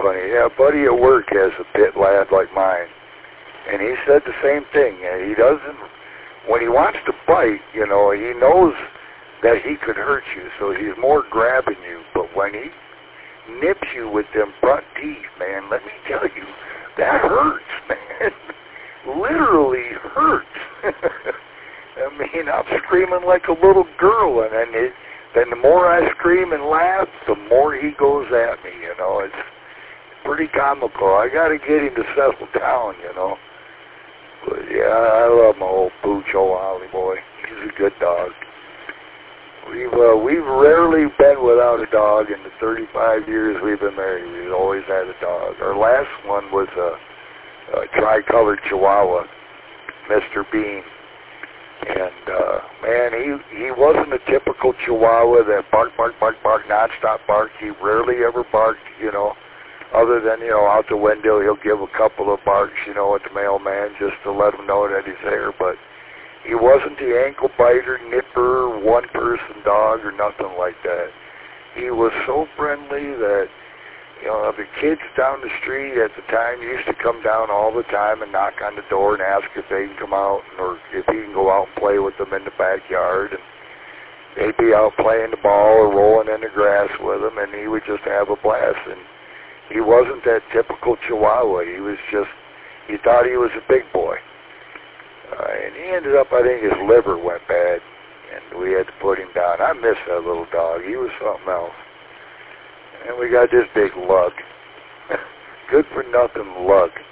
funny. Yeah, a buddy at work has a pit lad like mine, and he said the same thing. He doesn't, when he wants to bite, you know, he knows that he could hurt you, so he's more grabbing you. But when he nips you with them front teeth, man, let me tell you, that hurts, man. Literally hurts. I mean, I'm screaming like a little girl, and then the more I scream and laugh, the more he goes at me, you know. It's pretty comical. I got to get him to settle down, you know. But yeah, I love my old Pooch, old Ollie boy. He's a good dog. We've rarely been without a dog in the 35 years we've been married. We've always had a dog. Our last one was a tri-colored Chihuahua, Mr. Bean. And, man, he wasn't a typical Chihuahua that bark, nonstop bark. He rarely ever barked, you know, other than, you know, out the window he'll give a couple of barks, you know, at the mailman just to let him know that he's there. But he wasn't the ankle biter, nipper, one-person dog or nothing like that. He was so friendly that, you know, the kids down the street at the time used to come down all the time and knock on the door and ask if they can come out or if he can go out and play with them in the backyard. And they'd be out playing the ball or rolling in the grass with him, and he would just have a blast. And he wasn't that typical Chihuahua. He was just, he thought he was a big boy. And he ended up, I think his liver went bad, and we had to put him down. I miss that little dog. He was something else. And we got this big lug. Good for nothing lug.